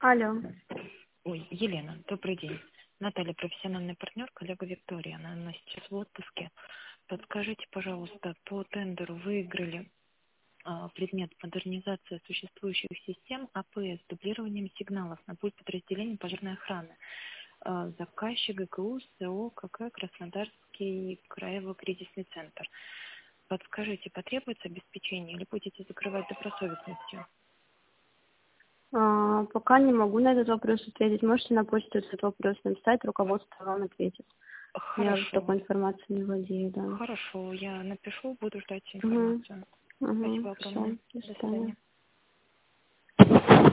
Алло. Ой, Елена, добрый день. Наталья, профессиональный партнер, коллега Виктория. Она сейчас в отпуске. Подскажите, пожалуйста, по тендеру выиграли предмет модернизация существующих систем АПС с дублированием сигналов на пульт подразделения пожарной охраны. Заказчик ГКУ СО КК Краснодарский краево-кризисный центр. Подскажите, потребуется обеспечение или будете закрывать добросовестностью? Пока не могу на этот вопрос ответить. Можете на почту этот вопрос написать, руководство вам ответит. Я такой информацией не владею, да. Хорошо, я напишу, буду ждать информацию. Спасибо огромное. Все, до До свидания. свидания.